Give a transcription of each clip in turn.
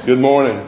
Good morning.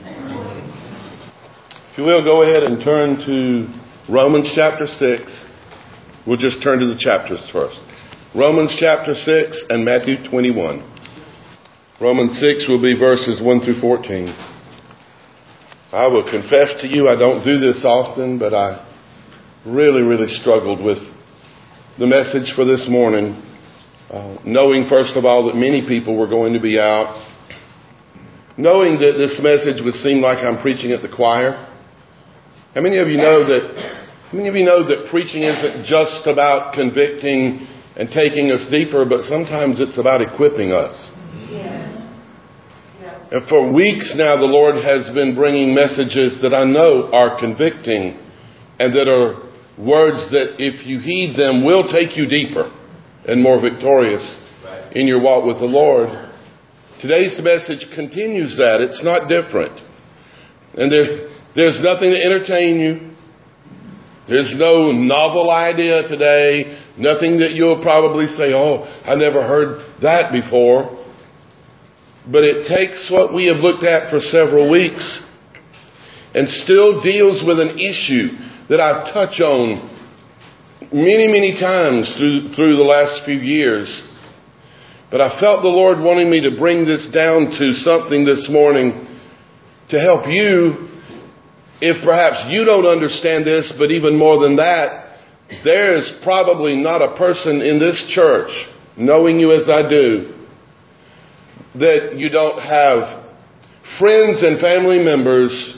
If you will, go ahead and turn to Romans chapter 6. We'll just turn to the chapters first. Romans chapter 6 and Matthew 21. Romans 6 will be verses 1 through 14. I will confess to you, I don't do this often, but I really struggled with the message for this morning, knowing first of all that many people were going to be out, knowing that this message would seem like I'm preaching at the choir. How many of you know that preaching isn't just about convicting and taking us deeper, but sometimes it's about equipping us? Yes. And for weeks now, the Lord has been bringing messages that I know are convicting and that are words that if you heed them will take you deeper and more victorious in your walk with the Lord. Today's message continues that. It's not different. And there's nothing to entertain you. There's no novel idea today. Nothing that you'll probably say, oh, I never heard that before. But it takes what we have looked at for several weeks and still deals with an issue that I've touched on many times through the last few years. But I felt the Lord wanting me to bring this down to something this morning to help you, if perhaps you don't understand this, but even more than that, there is probably not a person in this church, knowing you as I do, that you don't have friends and family members.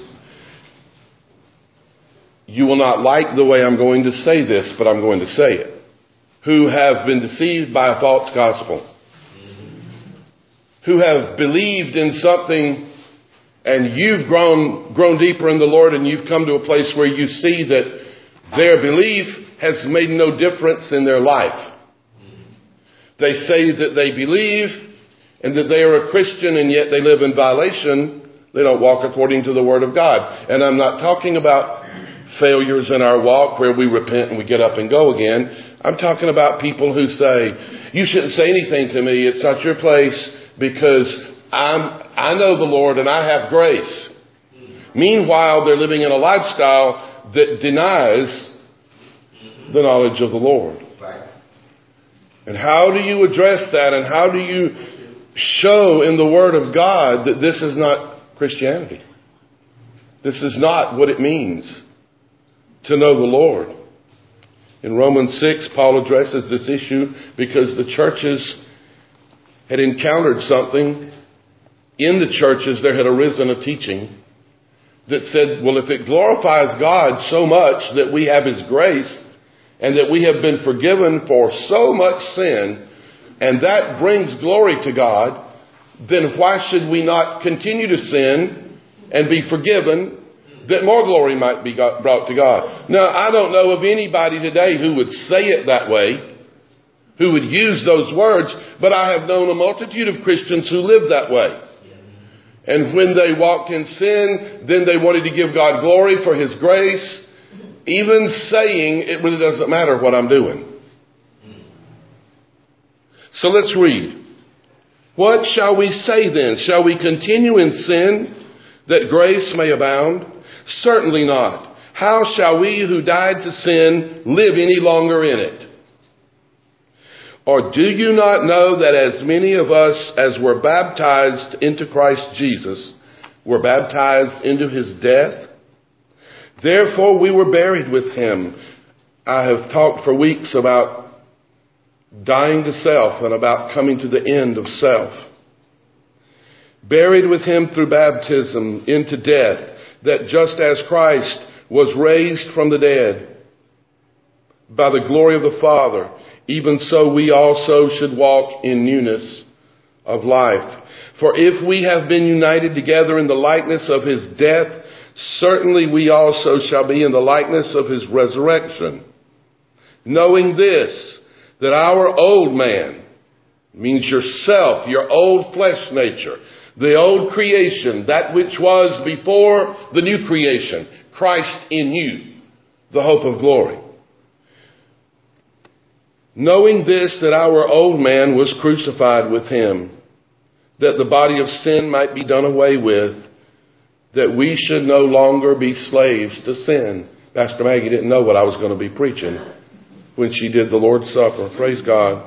You will not like the way I'm going to say this, but I'm going to say it, who have been deceived by a false gospel, who have believed in something and you've grown deeper in the Lord and you've come to a place where you see that their belief has made no difference in their life. They say that they believe and that they are a Christian and yet they live in violation. They don't walk according to the Word of God. And I'm not talking about failures in our walk where we repent and we get up and go again. I'm talking about people who say, you shouldn't say anything to me. It's not your place because I know the Lord and I have grace. Meanwhile, they're living in a lifestyle that denies the knowledge of the Lord. And how do you address that? And how do you show in the Word of God that this is not Christianity? This is not what it means to know the Lord. In Romans 6, Paul addresses this issue because the churches had encountered something. In the churches, there had arisen a teaching that said, well, if it glorifies God so much that we have His grace and that we have been forgiven for so much sin, and that brings glory to God, then why should we not continue to sin and be forgiven that more glory might be brought to God? Now, I don't know of anybody today who would say it that way, who would use those words, but I have known a multitude of Christians who live that way. And when they walked in sin, then they wanted to give God glory for His grace, even saying it really doesn't matter what I'm doing. So let's read. What shall we say then? Shall we continue in sin that grace may abound? Certainly not. How shall we who died to sin live any longer in it? Or do you not know that as many of us as were baptized into Christ Jesus were baptized into His death? Therefore we were buried with Him. I have talked for weeks about dying to self and about coming to the end of self. Buried with Him through baptism into death, that just as Christ was raised from the dead by the glory of the Father, even so we also should walk in newness of life. For if we have been united together in the likeness of His death, certainly we also shall be in the likeness of His resurrection. Knowing this, that our old man, means yourself, your old flesh nature, the old creation, that which was before the new creation, Christ in you, the hope of glory. Knowing this, that our old man was crucified with Him, that the body of sin might be done away with, that we should no longer be slaves to sin. Pastor Maggie didn't know what I was going to be preaching when she did the Lord's Supper. Praise God.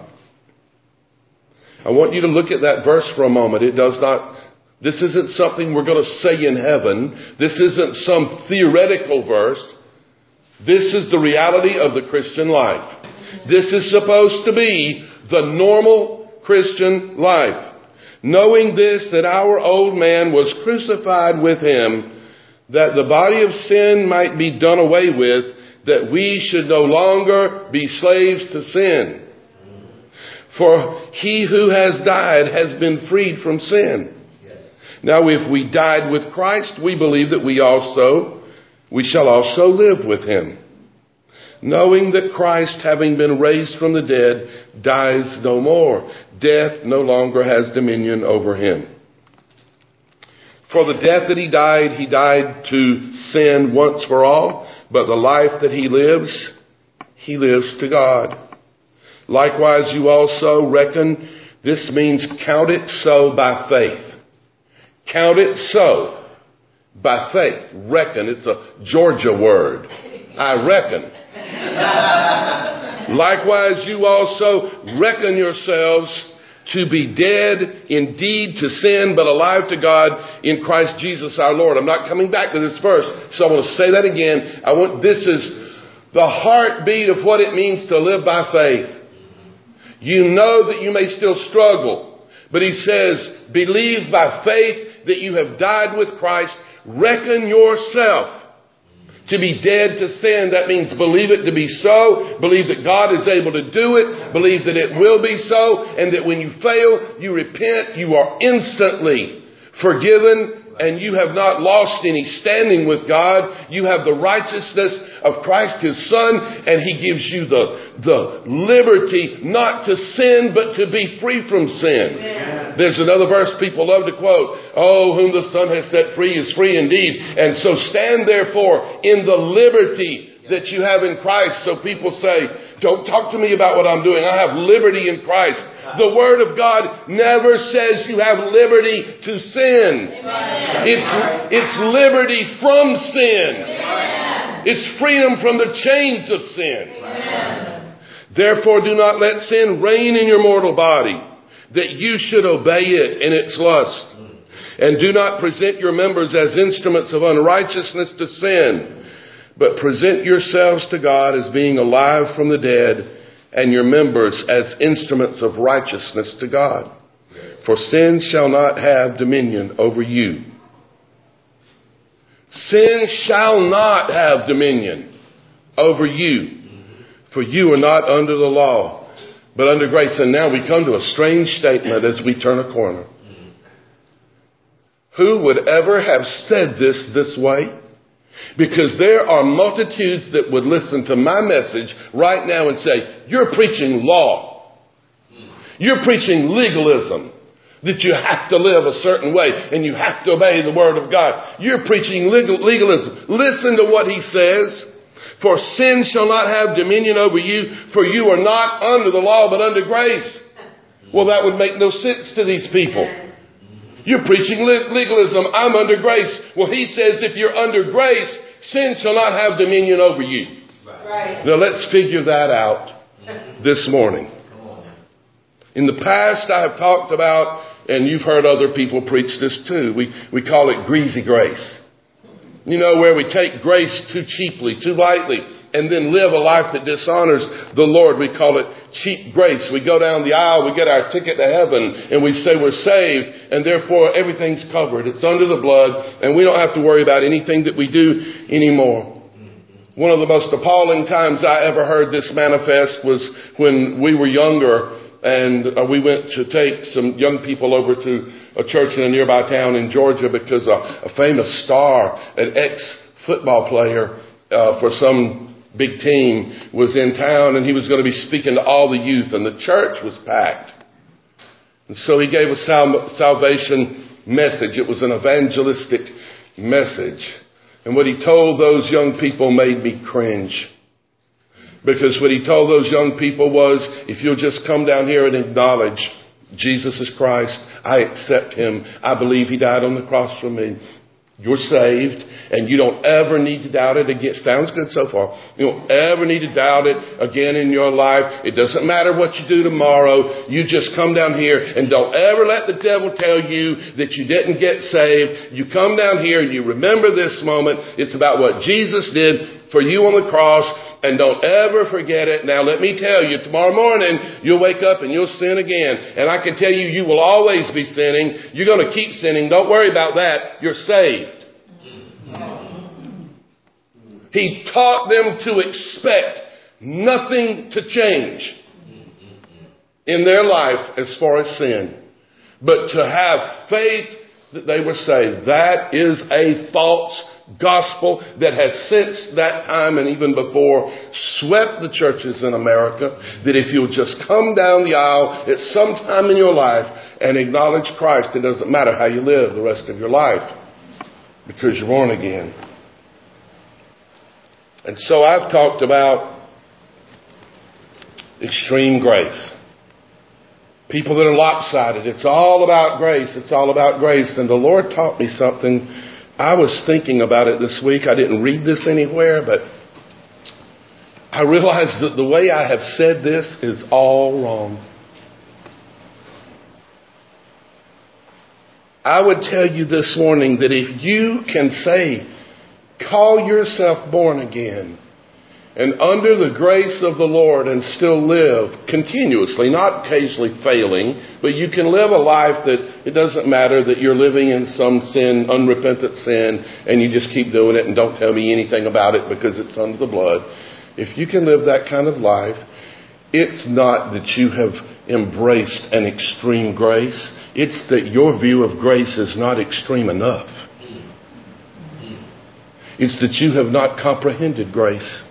I want you to look at that verse for a moment. This isn't something we're going to say in heaven. This isn't some theoretical verse. This is the reality of the Christian life. This is supposed to be the normal Christian life. Knowing this, that our old man was crucified with him, that the body of sin might be done away with, that we should no longer be slaves to sin. For he who has died has been freed from sin. Now if we died with Christ, we believe that we shall also live with him. Knowing that Christ, having been raised from the dead, dies no more. Death no longer has dominion over him. For the death that he died to sin once for all, but the life that he lives to God. Likewise, you also reckon, this means count it so by faith. Count it so by faith. Reckon, it's a Georgia word. I reckon. Likewise, you also reckon yourselves to be dead indeed to sin, but alive to God in Christ Jesus our Lord. I'm not coming back to this verse, so I want to say that again. This is the heartbeat of what it means to live by faith. You know that you may still struggle, but he says, believe by faith that you have died with Christ. Reckon yourself to be dead to sin. That means believe it to be so. Believe that God is able to do it. Believe that it will be so. And that when you fail, you repent. You are instantly forgiven. And you have not lost any standing with God. You have the righteousness of Christ his Son. And he gives you the liberty not to sin, but to be free from sin. Amen. There's another verse people love to quote. Oh, whom the Son has set free is free indeed. And so stand therefore in the liberty that you have in Christ. So people say, don't talk to me about what I'm doing. I have liberty in Christ. The Word of God never says you have liberty to sin. It's liberty from sin. It's freedom from the chains of sin. Therefore do not let sin reign in your mortal body, that you should obey it in its lust. And do not present your members as instruments of unrighteousness to sin, but present yourselves to God as being alive from the dead, and your members as instruments of righteousness to God. For sin shall not have dominion over you. Sin shall not have dominion over you. For you are not under the law, but under grace. And now we come to a strange statement as we turn a corner. Who would ever have said this way? Because there are multitudes that would listen to my message right now and say, you're preaching law. You're preaching legalism. That you have to live a certain way and you have to obey the Word of God. You're preaching legalism. Listen to what he says. For sin shall not have dominion over you, for you are not under the law but under grace. Well, that would make no sense to these people. You're preaching legalism. I'm under grace. Well, he says if you're under grace, sin shall not have dominion over you. Right. Now let's figure that out this morning. In the past, I have talked about, and you've heard other people preach this too, we call it greasy grace. You know, where we take grace too cheaply, too lightly, and then live a life that dishonors the Lord. We call it cheap grace. We go down the aisle, we get our ticket to heaven, and we say we're saved, and therefore everything's covered. It's under the blood, and we don't have to worry about anything that we do anymore. One of the most appalling times I ever heard this manifest was when we were younger, and we went to take some young people over to a church in a nearby town in Georgia because a famous star, an ex-football player for some big team was in town, and he was going to be speaking to all the youth, and the church was packed. And so he gave a salvation message. It was an evangelistic message. And what he told those young people made me cringe. Because what he told those young people was, if you'll just come down here and acknowledge Jesus is Christ. I accept Him. I believe He died on the cross for me. You're saved, and you don't ever need to doubt it again. Sounds good so far. You don't ever need to doubt it again in your life. It doesn't matter what you do tomorrow. You just come down here, and don't ever let the devil tell you that you didn't get saved. You come down here, and you remember this moment. It's about what Jesus did for you on the cross, and don't ever forget it. Now, let me tell you, tomorrow morning, you'll wake up and you'll sin again. And I can tell you, you will always be sinning. You're going to keep sinning. Don't worry about that. You're saved. He taught them to expect nothing to change in their life as far as sin, but to have faith that they were saved. That is a false gospel that has since that time and even before swept the churches in America, that if you'll just come down the aisle at some time in your life and acknowledge Christ, it doesn't matter how you live the rest of your life because you're born again. And so I've talked about extreme grace. People that are lopsided. It's all about grace. It's all about grace. And the Lord taught me something. I was thinking about it this week. I didn't read this anywhere, but I realized that the way I have said this is all wrong. I would tell you this morning that if you can say, call yourself born again, and under the grace of the Lord and still live continuously, not occasionally failing, but you can live a life that it doesn't matter that you're living in some sin, unrepentant sin, and you just keep doing it and don't tell me anything about it because it's under the blood. If you can live that kind of life, it's not that you have embraced an extreme grace. It's that your view of grace is not extreme enough. It's that you have not comprehended grace.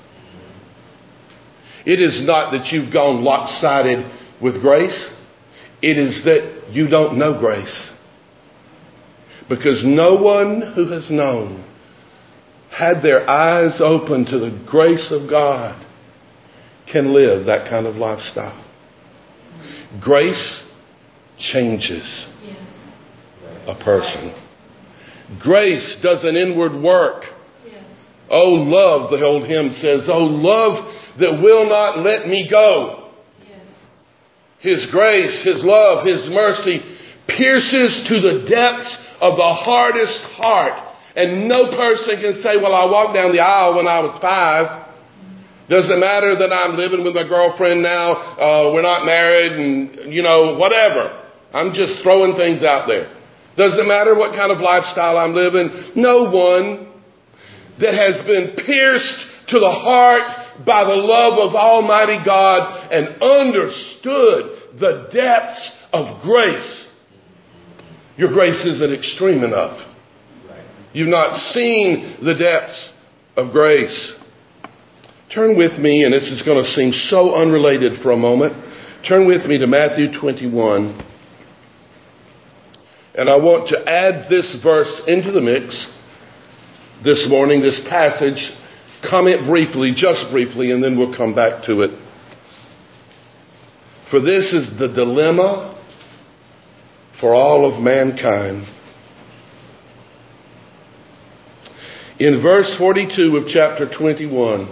It is not that you've gone lopsided with grace. It is that you don't know grace. Because no one who has known had their eyes open to the grace of God can live that kind of lifestyle. Grace changes a person. Grace does an inward work. Oh, love, the old hymn says, oh, love that will not let me go. His grace, His love, His mercy pierces to the depths of the hardest heart. And no person can say, well, I walked down the aisle when I was 5. Doesn't matter that I'm living with my girlfriend now. We're not married and, whatever. I'm just throwing things out there. Doesn't matter what kind of lifestyle I'm living. No one that has been pierced to the heart by the love of Almighty God and understood the depths of grace. Your grace isn't extreme enough. You've not seen the depths of grace. Turn with me, and this is going to seem so unrelated for a moment. Turn with me to Matthew 21. And I want to add this verse into the mix this morning, this passage. Comment briefly, just briefly, and then we'll come back to it. For this is the dilemma for all of mankind. In verse 42 of chapter 21,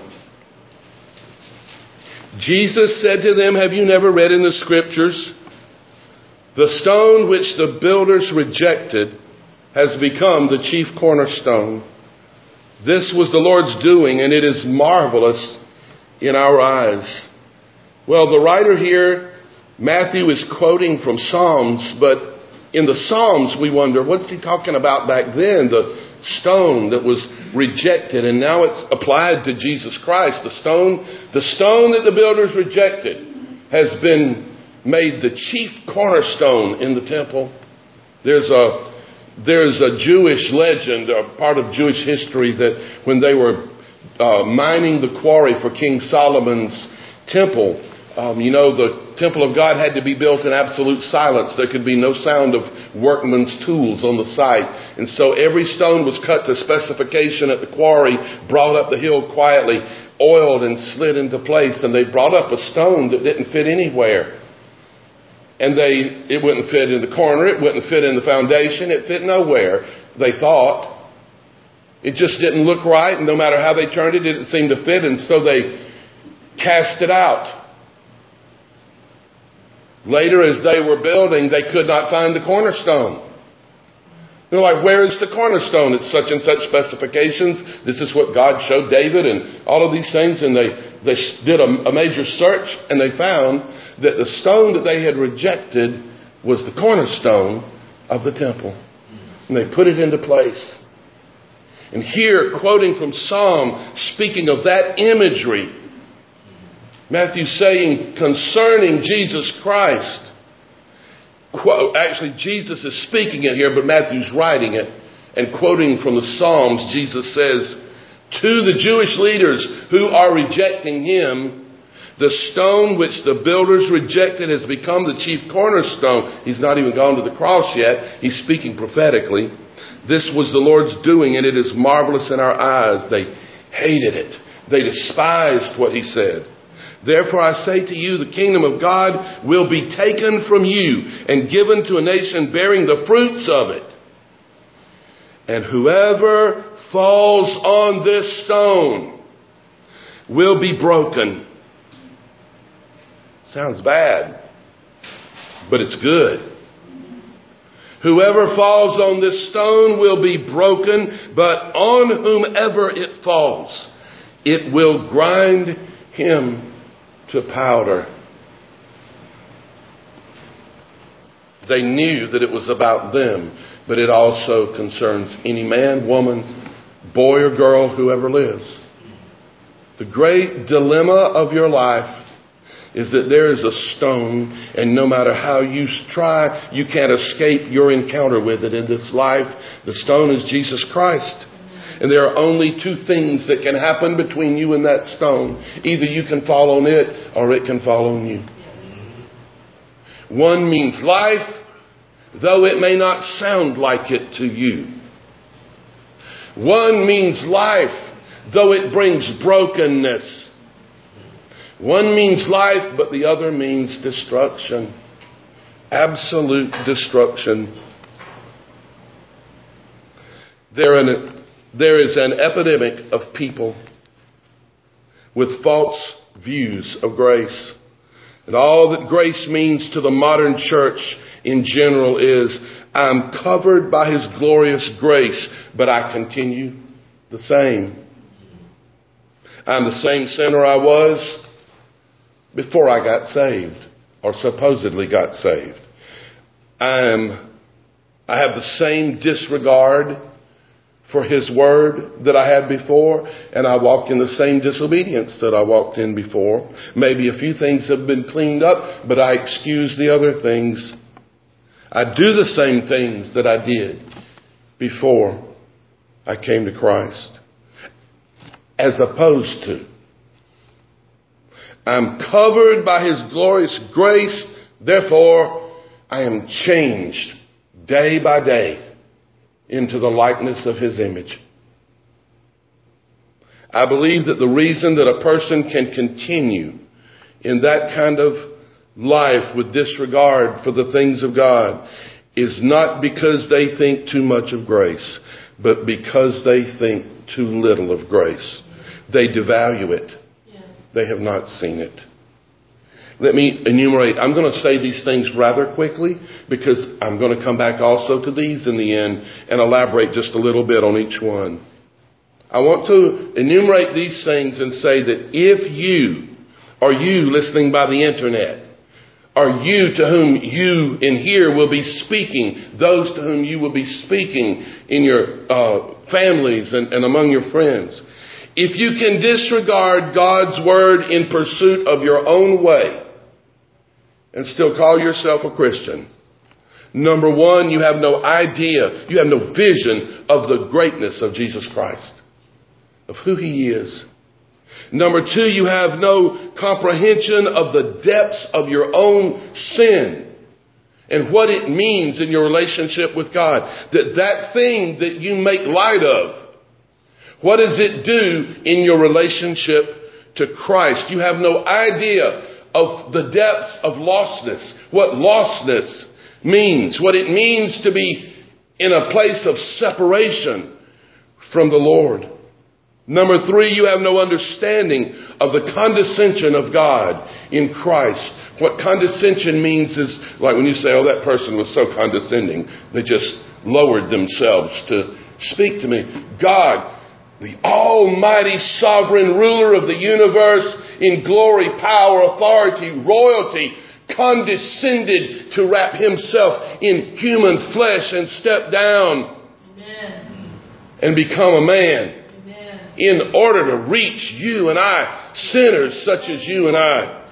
Jesus said to them, have you never read in the scriptures, the stone which the builders rejected has become the chief cornerstone. This was the Lord's doing, and it is marvelous in our eyes. Well, the writer here, Matthew, is quoting from Psalms, but in the Psalms we wonder, what's he talking about back then? The stone that was rejected, and now it's applied to Jesus Christ. The stone that the builders rejected has been made the chief cornerstone in the temple. There's a Jewish legend, a part of Jewish history, that when they were mining the quarry for King Solomon's temple, the temple of God had to be built in absolute silence. There could be no sound of workmen's tools on the site. And so every stone was cut to specification at the quarry, brought up the hill quietly, oiled and slid into place. And they brought up a stone that didn't fit anywhere. And it wouldn't fit in the corner. It wouldn't fit in the foundation. It fit nowhere, they thought. It just didn't look right. And no matter how they turned it, it didn't seem to fit. And so they cast it out. Later, as they were building, they could not find the cornerstone. They're like, where is the cornerstone? It's such and such specifications. This is what God showed David and all of these things. And they did a major search, and they found that the stone that they had rejected was the cornerstone of the temple. And they put it into place. And here, quoting from Psalm, speaking of that imagery, Matthew saying concerning Jesus Christ, quote, actually Jesus is speaking it here, but Matthew's writing it, and quoting from the Psalms, Jesus says, to the Jewish leaders who are rejecting him, the stone which the builders rejected has become the chief cornerstone. He's not even gone to the cross yet. He's speaking prophetically. This was the Lord's doing, and it is marvelous in our eyes. They hated it. They despised what he said. Therefore I say to you, the kingdom of God will be taken from you and given to a nation bearing the fruits of it. And whoever falls on this stone will be broken. Sounds bad, but it's good. Whoever falls on this stone will be broken, but on whomever it falls, it will grind him to powder. They knew that it was about them, but it also concerns any man, woman, boy or girl, whoever lives. The great dilemma of your life is that there is a stone, and no matter how you try, you can't escape your encounter with it in this life. The stone is Jesus Christ. And there are only two things that can happen between you and that stone. Either you can fall on it or it can fall on you. One means life, though it may not sound like it to you. One means life, though it brings brokenness. One means life, but the other means destruction. Absolute destruction. There is an epidemic of people with false views of grace. And all that grace means to the modern church in general is, I'm covered by his glorious grace, but I continue the same. I'm the same sinner I was before I got saved, or supposedly got saved. I have the same disregard for his word that I had before, and I walked in the same disobedience that I walked in before. Maybe a few things have been cleaned up, but I excuse the other things. I do the same things that I did before I came to Christ. As opposed to, I'm covered by his glorious grace, therefore I am changed day by day into the likeness of his image. I believe that the reason that a person can continue in that kind of life with disregard for the things of God is not because they think too much of grace, but because they think too little of grace. They devalue it. Yes. They have not seen it. Let me enumerate. I'm going to say these things rather quickly because I'm going to come back also to these in the end and elaborate just a little bit on each one. I want to enumerate these things and say that if you, or you listening by the internet, or you to whom you in here will be speaking, those to whom you will be speaking in your families and among your friends, if you can disregard God's word in pursuit of your own way and still call yourself a Christian, number one, you have no idea, you have no vision of the greatness of Jesus Christ, of who he is. Number two, you have no comprehension of the depths of your own sin and what it means in your relationship with God. That thing that you make light of, what does it do in your relationship to Christ? You have no idea of the depths of lostness, what lostness means, what it means to be in a place of separation from the Lord. Number 3, you have no understanding of the condescension of God in Christ. What condescension means is like when you say, oh, that person was so condescending, they just lowered themselves to speak to me. God, the almighty sovereign ruler of the universe, in glory, power, authority, royalty, condescended to wrap himself in human flesh and step down and become a man in order to reach you and I, sinners such as you and I.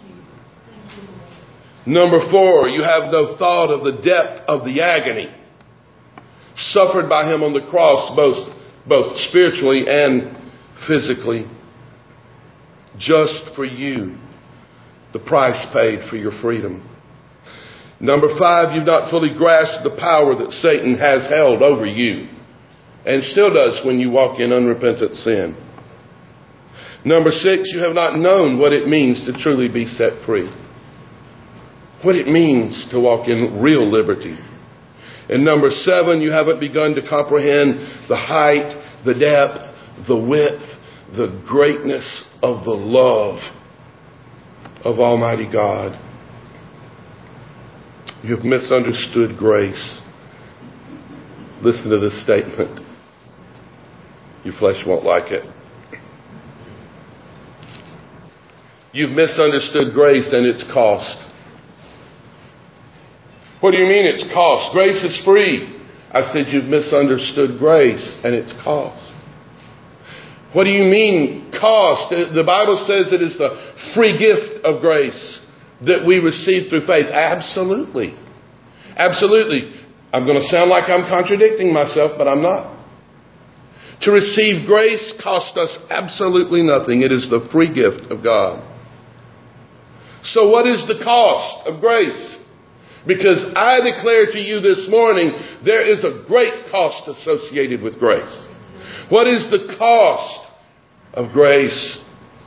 Number 4, you have no thought of the depth of the agony suffered by him on the cross, both spiritually and physically, just for you, the price paid for your freedom. Number 5, you've not fully grasped the power that Satan has held over you and still does when you walk in unrepentant sin. Number 6, you have not known what it means to truly be set free, what it means to walk in real liberty. And number 7, you haven't begun to comprehend the height, the depth, the width, the greatness of the love of Almighty God. You've misunderstood grace. Listen to this statement. Your flesh won't like it. You've misunderstood grace and its cost. What do you mean its cost? Grace is free. I said you've misunderstood grace and its cost. What do you mean cost? The Bible says it is the free gift of grace that we receive through faith. Absolutely. Absolutely. I'm going to sound like I'm contradicting myself, but I'm not. To receive grace costs us absolutely nothing. It is the free gift of God. So what is the cost of grace? Because I declare to you this morning, there is a great cost associated with grace. What is the cost of grace?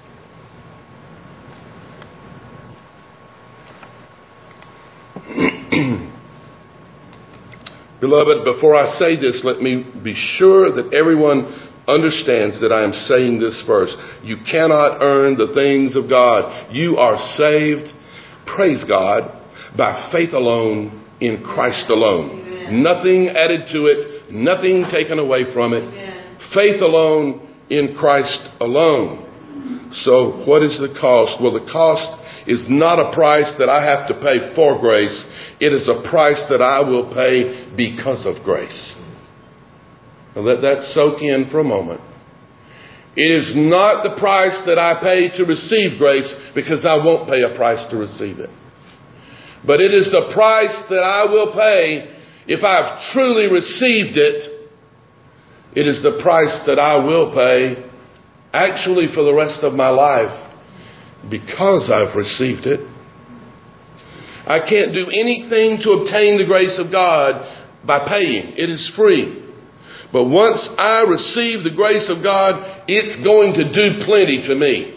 Beloved, before I say this, let me be sure that everyone understands that I am saying this first. You cannot earn the things of God. You are saved, praise God, by faith alone, in Christ alone. Amen. Nothing added to it, nothing taken away from it. Amen. Faith alone, in Christ alone. So what is the cost? Well, the cost is not a price that I have to pay for grace. It is a price that I will pay because of grace. Now let that soak in for a moment. It is not the price that I pay to receive grace, because I won't pay a price to receive it. But it is the price that I will pay if I've truly received it. It is the price that I will pay actually for the rest of my life because I've received it. I can't do anything to obtain the grace of God by paying. It is free. But once I receive the grace of God, it's going to do plenty to me.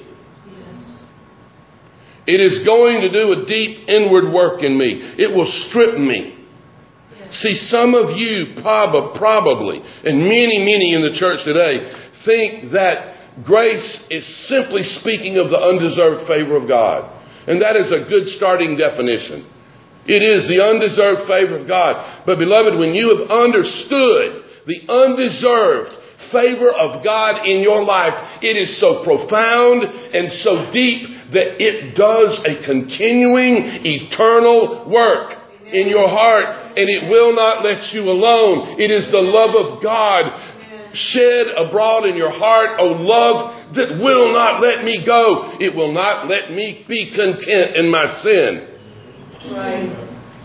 It is going to do a deep inward work in me. It will strip me. See, some of you probably, and many in the church today, think that grace is simply speaking of the undeserved favor of God. And that is a good starting definition. It is the undeserved favor of God. But beloved, when you have understood the undeserved favor of God in your life, it is so profound and so deep that it does a continuing, eternal work in your heart, and it will not let you alone. It is the love of God shed abroad in your heart, oh love that will not let me go. It will not let me be content in my sin. Right.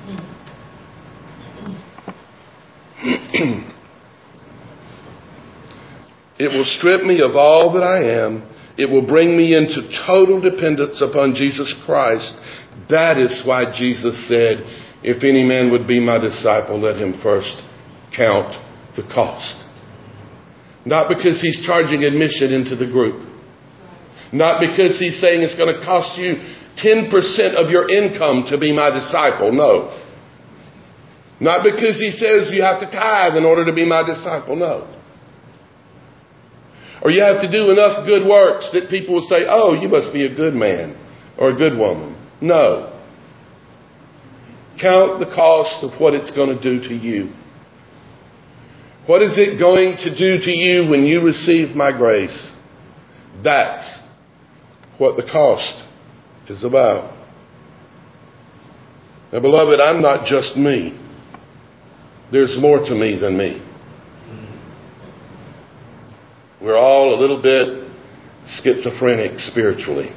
It will strip me of all that I am. It will bring me into total dependence upon Jesus Christ. That is why Jesus said, if any man would be my disciple, let him first count the cost. Not because he's charging admission into the group. Not because he's saying it's going to cost you 10% of your income to be my disciple. No. Not because he says you have to tithe in order to be my disciple. No. Or you have to do enough good works that people will say, oh, you must be a good man or a good woman. No. Count the cost of what it's going to do to you. What is it going to do to you when you receive my grace? That's what the cost is about. Now, beloved, I'm not just me. There's more to me than me. We're all a little bit schizophrenic spiritually.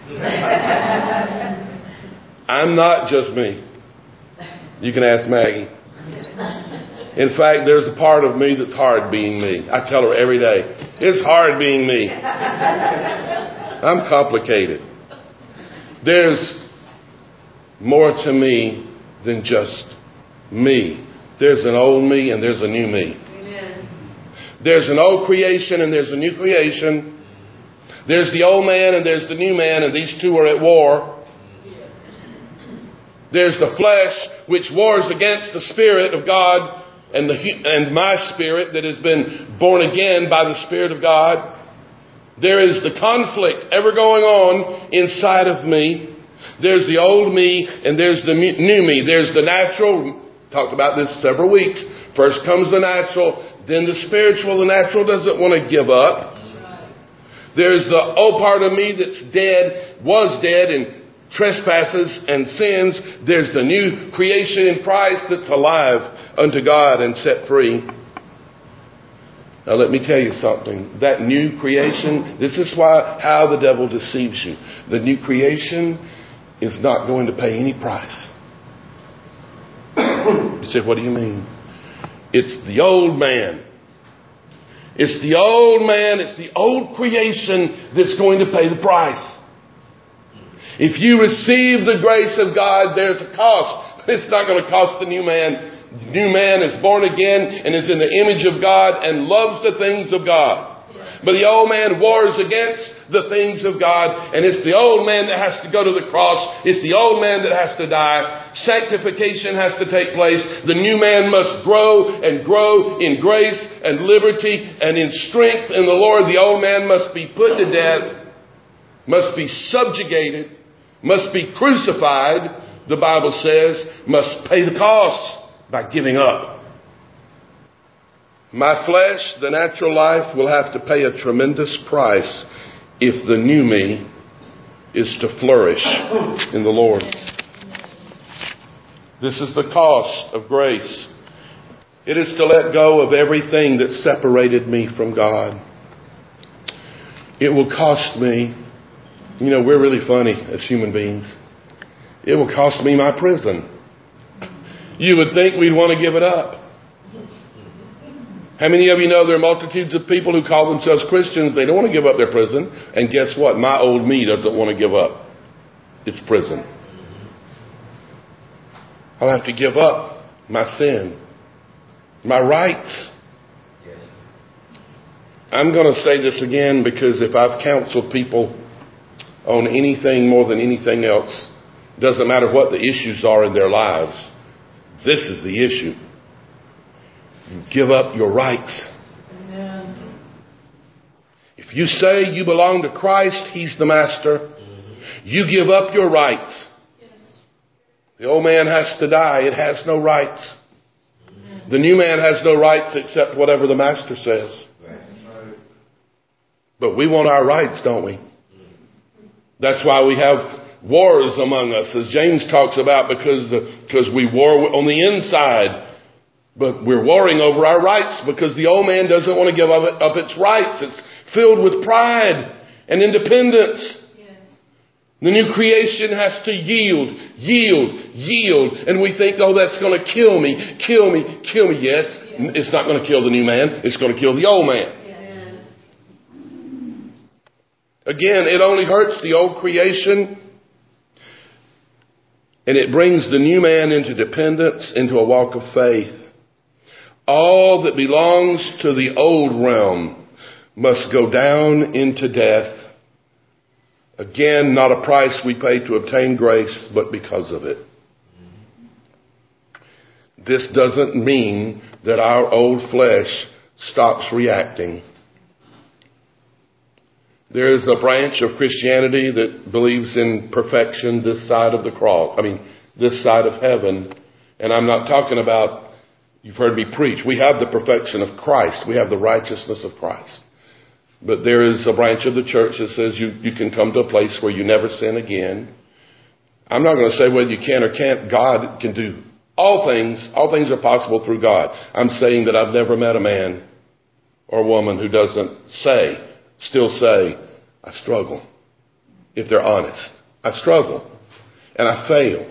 I'm not just me. You can ask Maggie. In fact, there's a part of me that's hard being me. I tell her every day, it's hard being me. I'm complicated. There's more to me than just me. There's an old me and there's a new me. Amen. There's an old creation and there's a new creation. There's the old man and there's the new man, and these two are at war. Yes. There's the flesh which wars against the Spirit of God and my spirit that has been born again by the Spirit of God. There is the conflict ever going on inside of me. There's the old me and there's the new me. There's the natural. Talked about this several weeks. First comes the natural, then the spiritual. The natural doesn't want to give up. There's the old part of me that's dead, was dead in trespasses and sins. There's the new creation in Christ that's alive unto God and set free. Now let me tell you something. That new creation, this is how the devil deceives you. The new creation is not going to pay any price. You say, what do you mean? It's the old man. It's the old man, it's the old creation that's going to pay the price. If you receive the grace of God, there's a cost. It's not going to cost the new man. The new man is born again and is in the image of God and loves the things of God. But the old man wars against the things of God, and it's the old man that has to go to the cross. It's the old man that has to die. Sanctification has to take place. The new man must grow and grow in grace and liberty and in strength in the Lord. The old man must be put to death, must be subjugated, must be crucified, the Bible says, must pay the cost by giving up. My flesh, the natural life, will have to pay a tremendous price if the new me is to flourish in the Lord. This is the cost of grace. It is to let go of everything that separated me from God. It will cost me, we're really funny as human beings. It will cost me my prison. You would think we'd want to give it up. How many of you know there are multitudes of people who call themselves Christians? They don't want to give up their prison. And guess what? My old me doesn't want to give up its prison. I'll have to give up my sin, my rights. I'm going to say this again because if I've counseled people on anything more than anything else, doesn't matter what the issues are in their lives, this is the issue. You give up your rights. Amen. If you say you belong to Christ, He's the master. You give up your rights. Yes. The old man has to die. It has no rights. Amen. The new man has no rights except whatever the master says. Right. But we want our rights, don't we? That's why we have wars among us, as James talks about, because we war on the inside. But we're warring over our rights because the old man doesn't want to give up its rights. It's filled with pride and independence. Yes. The new creation has to yield. And we think, oh, that's going to kill me. Yes, it's not going to kill the new man. It's going to kill the old man. Yes. Again, it only hurts the old creation. And it brings the new man into dependence, into a walk of faith. All that belongs to the old realm must go down into death Again, not a price we pay to obtain grace, but because of it. This doesn't mean that our old flesh stops reacting. There is a branch of Christianity that believes in perfection this side of the cross. This side of heaven. And I'm not talking about, you've heard me preach. We have the perfection of Christ. We have the righteousness of Christ. But there is a branch of the church that says you can come to a place where you never sin again. I'm not going to say whether you can or can't. God can do all things. All things are possible through God. I'm saying that I've never met a man or woman who doesn't still say, I struggle. If they're honest. I struggle. And I fail.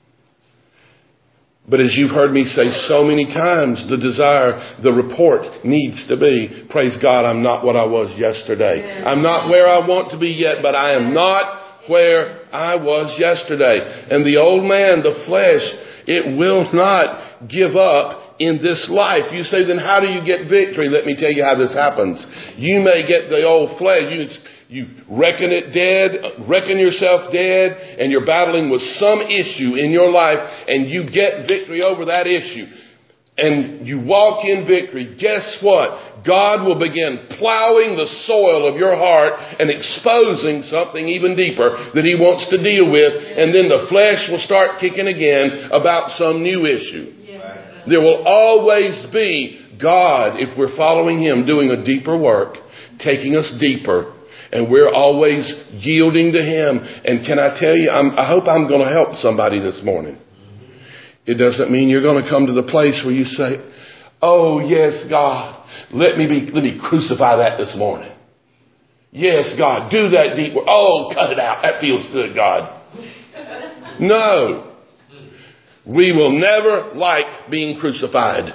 But as you've heard me say so many times, the report needs to be, praise God, I'm not what I was yesterday. I'm not where I want to be yet, but I am not where I was yesterday. And the old man, the flesh, it will not give up in this life. You say, then how do you get victory? Let me tell you how this happens. You may get the old flesh. You reckon yourself dead, and you're battling with some issue in your life, and you get victory over that issue. And you walk in victory. Guess what? God will begin plowing the soil of your heart and exposing something even deeper that He wants to deal with. And then the flesh will start kicking again about some new issue. There will always be God, if we're following Him, doing a deeper work, taking us deeper. And we're always yielding to Him. And can I tell you, I hope I'm going to help somebody this morning. It doesn't mean you're going to come to the place where you say, oh, yes, God, let me crucify that this morning. Yes, God, do that deep work. Oh, cut it out. That feels good, God. No. We will never like being crucified.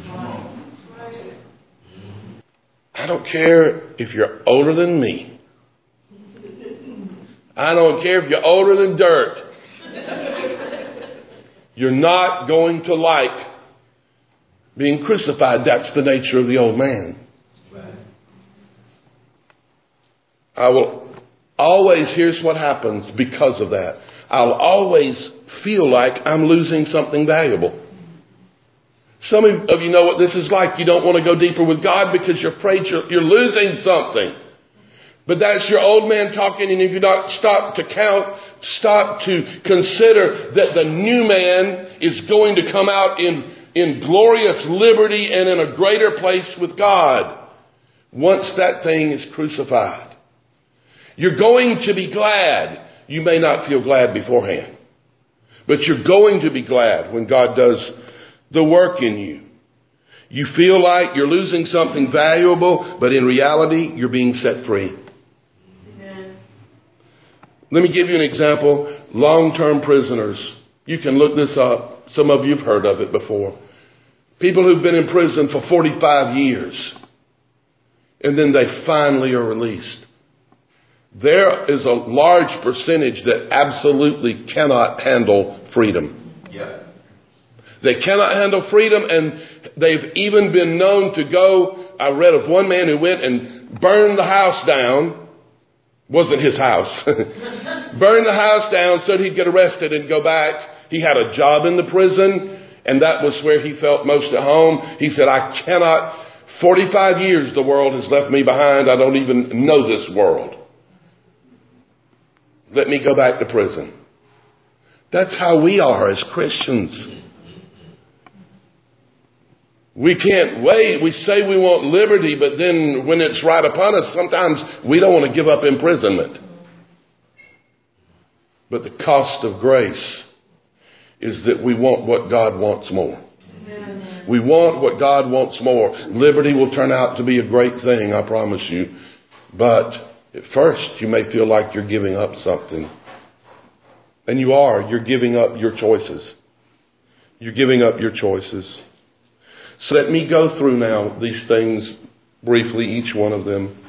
I don't care if you're older than me. I don't care if you're older than dirt. You're not going to like being crucified. That's the nature of the old man. I will always, here's what happens because of that. I'll always feel like I'm losing something valuable. Some of you know what this is like. You don't want to go deeper with God because you're afraid you're losing something. But that's your old man talking, and if you don't stop to count, stop to consider that the new man is going to come out in glorious liberty and in a greater place with God once that thing is crucified. You're going to be glad. You may not feel glad beforehand, but you're going to be glad when God does the work in you. You feel like you're losing something valuable, but in reality, you're being set free. Let me give you an example. Long-term prisoners. You can look this up. Some of you have heard of it before. People who've been in prison for 45 years. And then they finally are released. There is a large percentage that absolutely cannot handle freedom. Yeah. They cannot handle freedom, and they've even been known to go. I read of one man who went and burned the house down. Wasn't his house. Burned the house down so that he'd get arrested and go back. He had a job in the prison, and that was where he felt most at home. He said, 45 years the world has left me behind. I don't even know this world. Let me go back to prison. That's how we are as Christians. We can't wait. We say we want liberty, but then when it's right upon us, sometimes we don't want to give up imprisonment. But the cost of grace is that we want what God wants more. We want what God wants more. Liberty will turn out to be a great thing, I promise you. But at first, you may feel like you're giving up something. And you are. You're giving up your choices. You're giving up your choices. So let me go through now these things briefly, each one of them.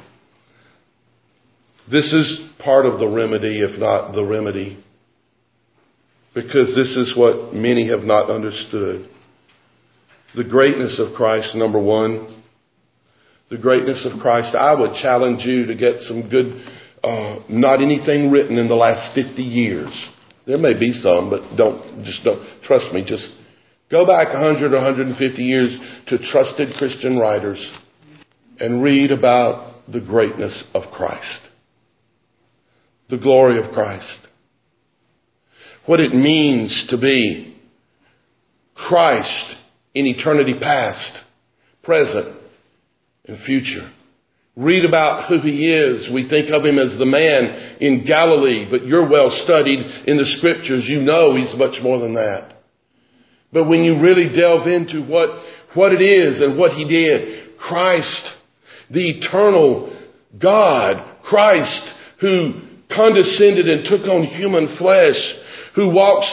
This is part of the remedy, if not the remedy. Because this is what many have not understood. The greatness of Christ, number one. The greatness of Christ. I would challenge you to get some good not anything written in the last 50 years. There may be some, but don't trust me. Just go back 100 or 150 years to trusted Christian writers and read about the greatness of Christ, the glory of Christ, what it means to be Christ in eternity past, present, and future. Read about who He is. We think of Him as the man in Galilee, but you're well studied in the Scriptures. You know He's much more than that. But when you really delve into what it is and what He did, Christ, the eternal God, Christ who condescended and took on human flesh, who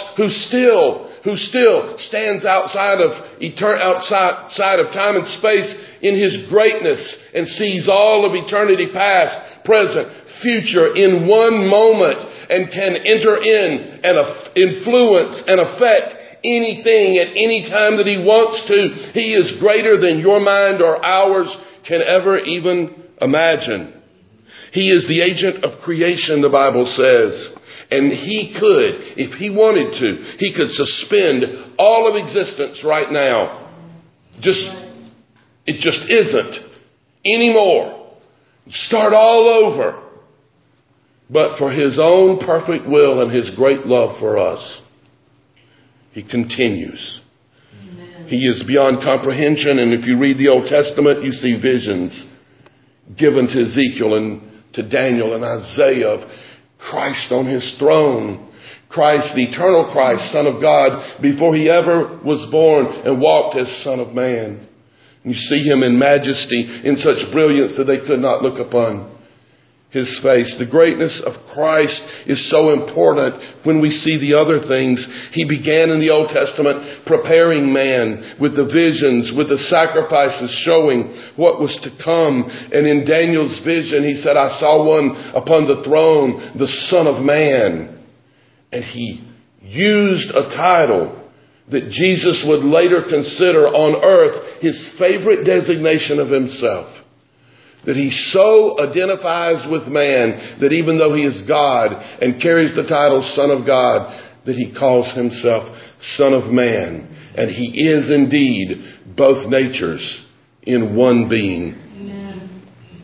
still stands outside of time and space in His greatness and sees all of eternity past, present, future in one moment and can enter in and influence and affect anything at any time that He wants to. He is greater than your mind or ours can ever even imagine. He is the agent of creation, the Bible says. And He could, if He wanted to, He could suspend all of existence right now. It just isn't anymore. Start all over. But for His own perfect will and His great love for us, He continues. Amen. He is beyond comprehension. And if you read the Old Testament, you see visions given to Ezekiel and to Daniel and Isaiah of Christ on His throne. Christ, the eternal Christ, Son of God, before He ever was born and walked as Son of Man. You see Him in majesty, in such brilliance that they could not look upon His face. The greatness of Christ is so important when we see the other things. He began in the Old Testament preparing man with the visions, with the sacrifices showing what was to come. And in Daniel's vision, he said, I saw one upon the throne, the Son of Man. And he used a title that Jesus would later consider on earth his favorite designation of Himself. That He so identifies with man that even though He is God and carries the title Son of God, that He calls Himself Son of Man. And He is indeed both natures in one being. Amen.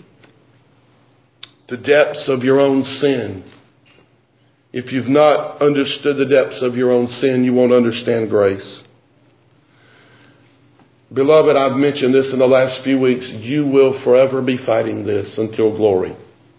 The depths of your own sin. If you've not understood the depths of your own sin, you won't understand grace. Beloved, I've mentioned this in the last few weeks. You will forever be fighting this until glory.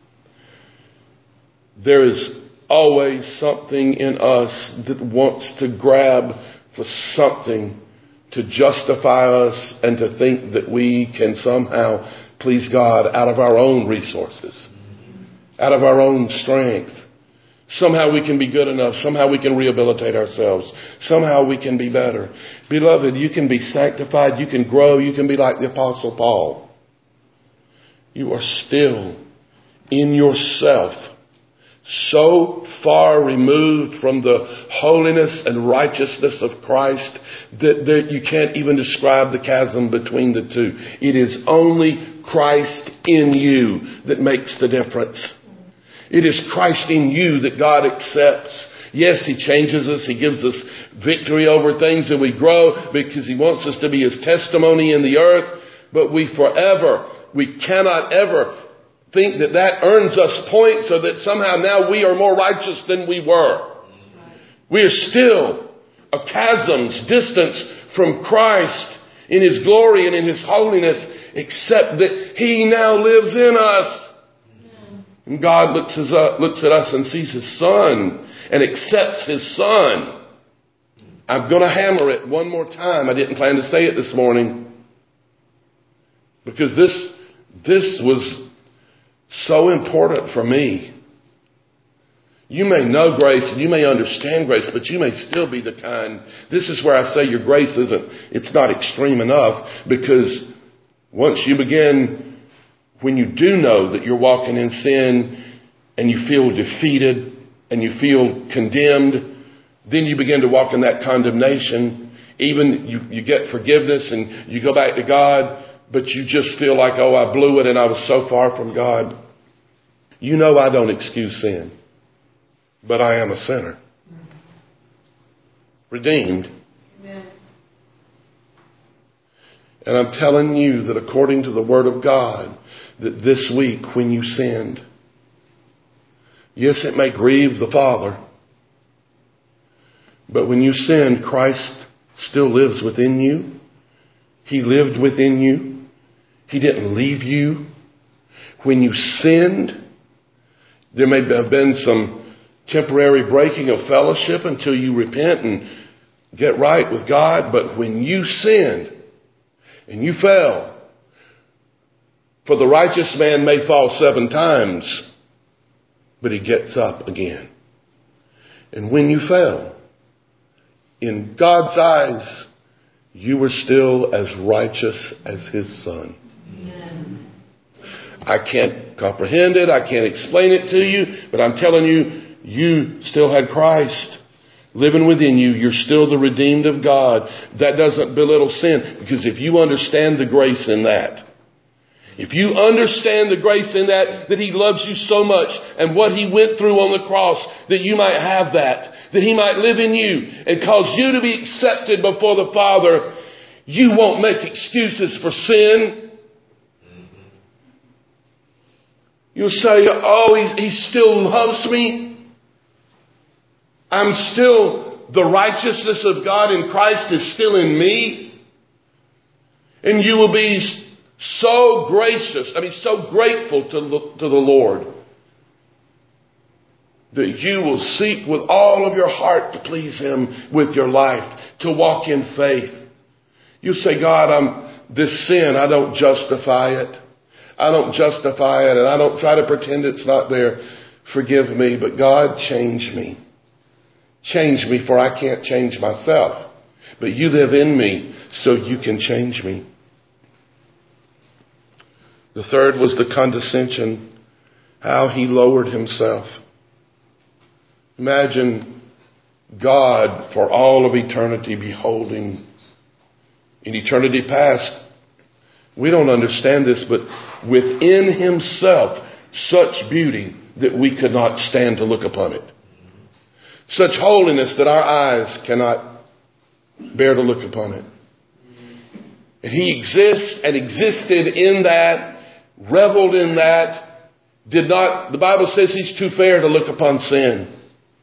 There is always something in us that wants to grab for something to justify us and to think that we can somehow please God out of our own resources, out of our own strength. Somehow we can be good enough. Somehow we can rehabilitate ourselves. Somehow we can be better. Beloved, you can be sanctified. You can grow. You can be like the Apostle Paul. You are still in yourself so far removed from the holiness and righteousness of Christ that you can't even describe the chasm between the two. It is only Christ in you that makes the difference. It is Christ in you that God accepts. Yes, He changes us. He gives us victory over things and we grow because He wants us to be His testimony in the earth. But we cannot ever think that earns us points or that somehow now we are more righteous than we were. We are still a chasm's distance from Christ in His glory and in His holiness, except that He now lives in us. And God looks at us and sees His Son and accepts His Son. I'm going to hammer it one more time. I didn't plan to say it this morning. Because this was so important for me. You may know grace and you may understand grace, but you may still be the kind. This is where I say your grace it's not extreme enough, because once you begin, when you do know that you're walking in sin and you feel defeated and you feel condemned, then you begin to walk in that condemnation. Even you get forgiveness and you go back to God, but you just feel like, oh, I blew it and I was so far from God. You know I don't excuse sin, but I am a sinner. Redeemed. Amen. And I'm telling you that according to the Word of God, that this week when you sinned, yes, it may grieve the Father, but when you sinned, Christ still lives within you. He lived within you. He didn't leave you. When you sinned, there may have been some temporary breaking of fellowship until you repent and get right with God. But when you sinned and you fell, for the righteous man may fall 7 times, but he gets up again. And when you fell, in God's eyes, you were still as righteous as His Son. Amen. I can't comprehend it. I can't explain it to you. But I'm telling you, you still had Christ living within you. You're still the redeemed of God. That doesn't belittle sin. Because if you understand the grace in that, if you understand the grace in that He loves you so much and what He went through on the cross, that you might have that He might live in you and cause you to be accepted before the Father, you won't make excuses for sin. You'll say, oh, he still loves me. I'm still, the righteousness of God in Christ is still in me. And you will be so gracious, so grateful to the Lord, that you will seek with all of your heart to please Him with your life, to walk in faith. You say, God, this sin, I don't justify it. I don't justify it, and I don't try to pretend it's not there. Forgive me, but God, change me. Change me, for I can't change myself. But you live in me, so you can change me. The third was the condescension, how He lowered Himself. Imagine God for all of eternity beholding in eternity past. We don't understand this, but within Himself, such beauty that we could not stand to look upon it. Such holiness that our eyes cannot bear to look upon it. And He exists and existed in that, reveled in that, the Bible says He's too fair to look upon sin.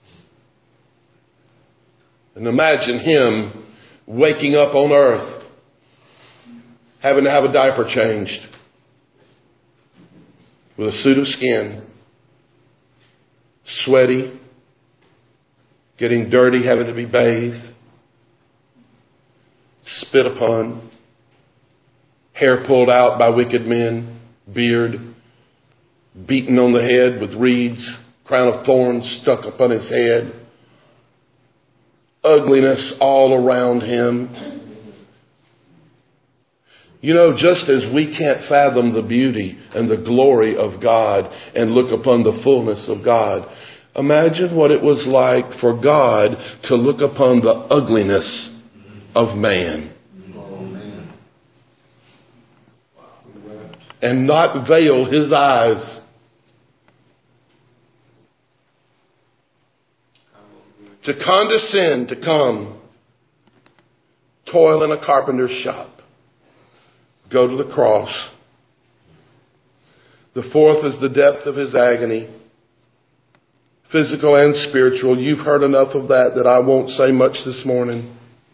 And imagine Him waking up on earth, having to have a diaper changed, with a suit of skin, sweaty, getting dirty, having to be bathed, spit upon, hair pulled out by wicked men, beard, beaten on the head with reeds, crown of thorns stuck upon His head, ugliness all around Him. You know, just as we can't fathom the beauty and the glory of God and look upon the fullness of God, imagine what it was like for God to look upon the ugliness of man. And not veil His eyes. To condescend to come, toil in a carpenter's shop, go to the cross. The fourth is the depth of His agony, physical and spiritual. You've heard enough of that I won't say much this morning.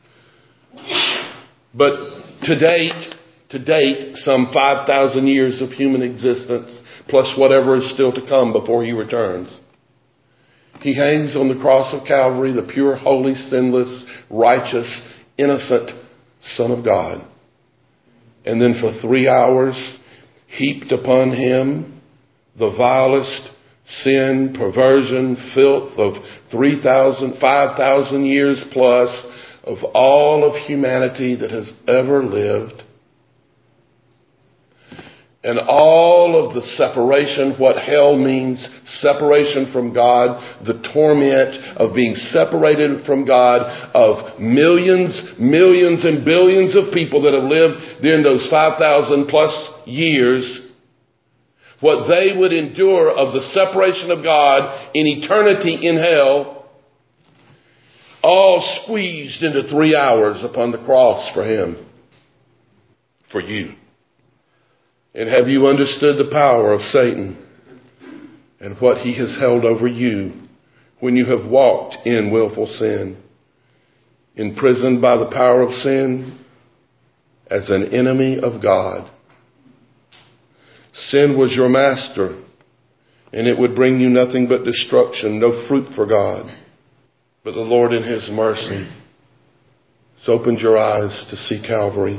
But to date, some 5,000 years of human existence, plus whatever is still to come before He returns. He hangs on the cross of Calvary, the pure, holy, sinless, righteous, innocent Son of God. And then for 3 hours, heaped upon Him the vilest sin, perversion, filth of 3,000, 5,000 years plus of all of humanity that has ever lived. And all of the separation, what hell means, separation from God, the torment of being separated from God, of millions and billions of people that have lived during those 5,000 plus years. what they would endure of the separation of God in eternity in hell, all squeezed into 3 hours upon the cross for him, for you. And have you understood the power of Satan and what he has held over you when you have walked in willful sin, imprisoned by the power of sin as an enemy of God? Sin was your master, and it would bring you nothing but destruction, no fruit for God. But the Lord in his mercy has opened your eyes to see Calvary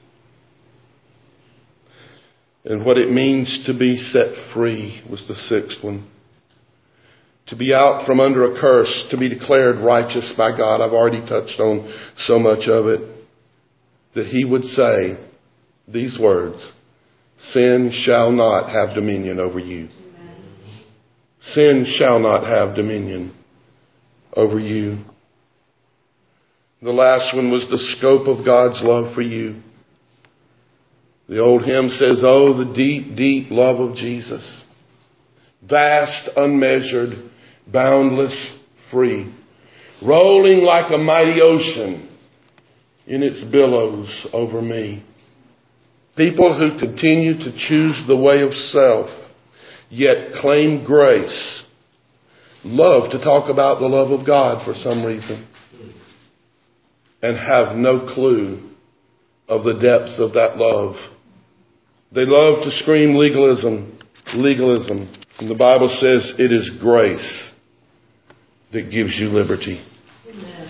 and what it means to be set free was the sixth one. To be out from under a curse, to be declared righteous by God. I've already touched on so much of it. That he would say these words, sin shall not have dominion over you. Sin shall not have dominion over you. The last one was the scope of God's love for you. The old hymn says, oh, the deep, deep love of Jesus. Vast, unmeasured, boundless, free. Rolling like a mighty ocean in its billows over me. People who continue to choose the way of self, yet claim grace, love to talk about the love of God for some reason, and have no clue of the depths of that love. They love to scream legalism, legalism. And the Bible says it is grace that gives you liberty. Amen.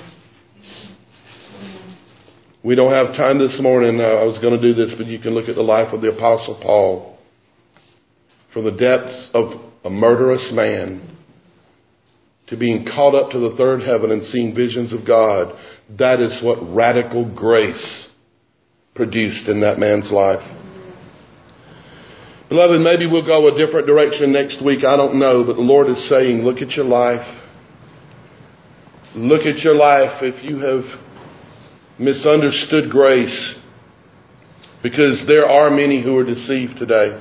We don't have time this morning. I was going to do this, but you can look at the life of the Apostle Paul. From the depths of a murderous man to being caught up to the third heaven and seeing visions of God. That is what radical grace produced in that man's life. Beloved, maybe we'll go a different direction next week. I don't know, but the Lord is saying, look at your life. Look at your life if you have misunderstood grace, because there are many who are deceived today.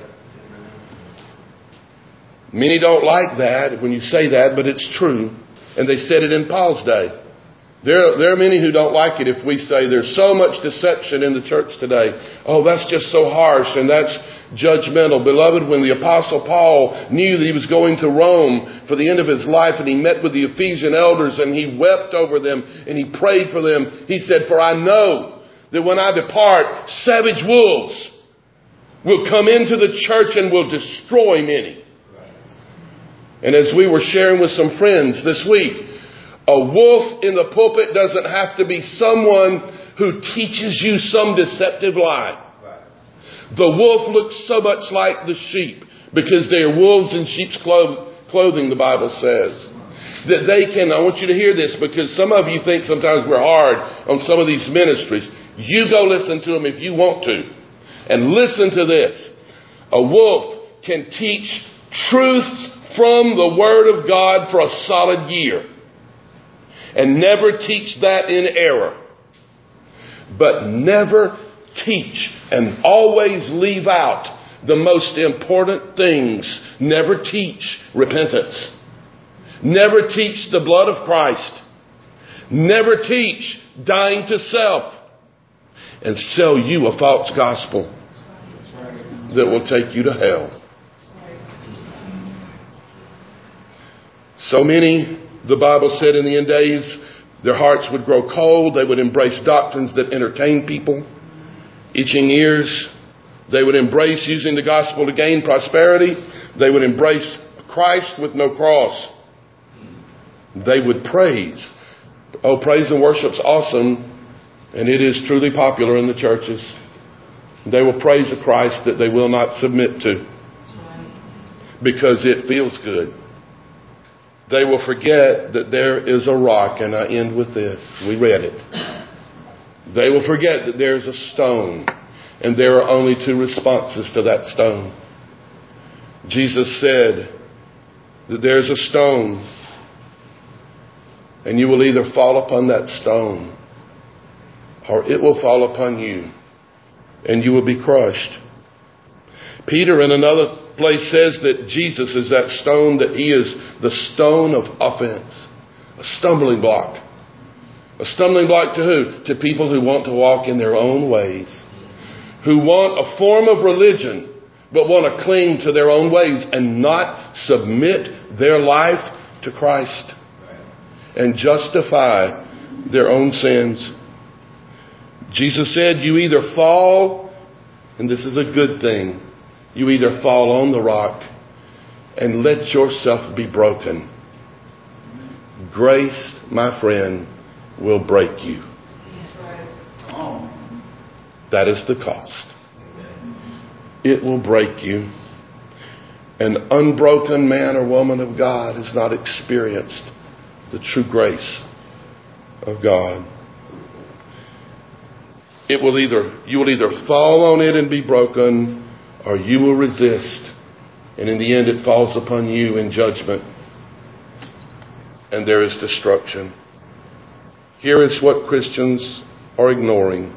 Many don't like that when you say that, but it's true. And they said it in Paul's day. There are many who don't like it if we say there's so much deception in the church today. Oh, that's just so harsh and that's judgmental. Beloved, when the Apostle Paul knew that he was going to Rome for the end of his life and he met with the Ephesian elders and he wept over them and he prayed for them, he said, for I know that when I depart, savage wolves will come into the church and will destroy many. And as we were sharing with some friends this week, a wolf in the pulpit doesn't have to be someone who teaches you some deceptive lie. The wolf looks so much like the sheep because they are wolves in sheep's clothing, the Bible says. That they can, I want you to hear this because some of you think sometimes we're hard on some of these ministries. You go listen to them if you want to. And listen to this. A wolf can teach truths from the Word of God for a solid year. And never teach that in error. But never teach and always leave out the most important things. Never teach repentance. Never teach the blood of Christ. Never teach dying to self. And sell you a false gospel that will take you to hell. So many, the Bible said in the end days, their hearts would grow cold. They would embrace doctrines that entertain people, itching ears. They would embrace using the gospel to gain prosperity. They would embrace Christ with no cross. They would praise. Oh, praise and worship's awesome, and it is truly popular in the churches. They will praise a Christ that they will not submit to because it feels good. They will forget that there is a rock, and I end with this. We read it. They will forget that there is a stone, and there are only two responses to that stone. Jesus said that there is a stone, and you will either fall upon that stone, or it will fall upon you, and you will be crushed. Peter in another place says that Jesus is that stone, that he is the stone of offense. A stumbling block. A stumbling block to who? To people who want to walk in their own ways. Who want a form of religion, but want to cling to their own ways and not submit their life to Christ and justify their own sins. Jesus said, you either fall, and this is a good thing, you either fall on the rock and let yourself be broken. Grace, my friend, will break you. That is the cost. It will break you. An unbroken man or woman of God has not experienced the true grace of God. You will either fall on it and be broken, or you will resist. And in the end it falls upon you in judgment. And there is destruction. Here is what Christians are ignoring.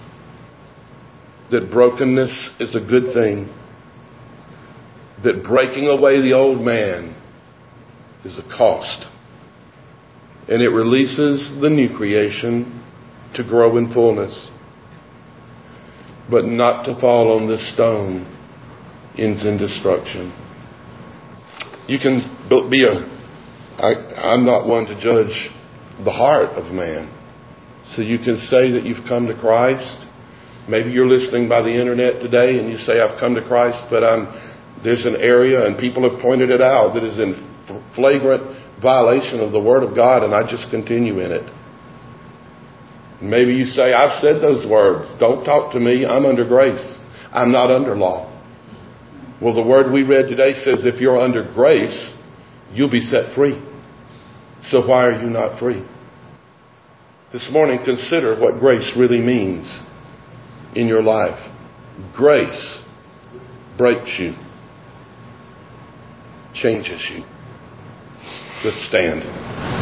That brokenness is a good thing. That breaking away the old man is a cost. And it releases the new creation to grow in fullness. But not to fall on this stone ends in destruction. You can be I'm not one to judge the heart of man. So you can say that you've come to Christ. Maybe you're listening by the internet today and you say, I've come to Christ, but there's an area, and people have pointed it out, that is in flagrant violation of the Word of God, and I just continue in it. Maybe you say, I've said those words. Don't talk to me. I'm under grace. I'm not under law. Well, the word we read today says if you're under grace, you'll be set free. So why are you not free? This morning, consider what grace really means in your life. Grace breaks you, changes you. Let's stand.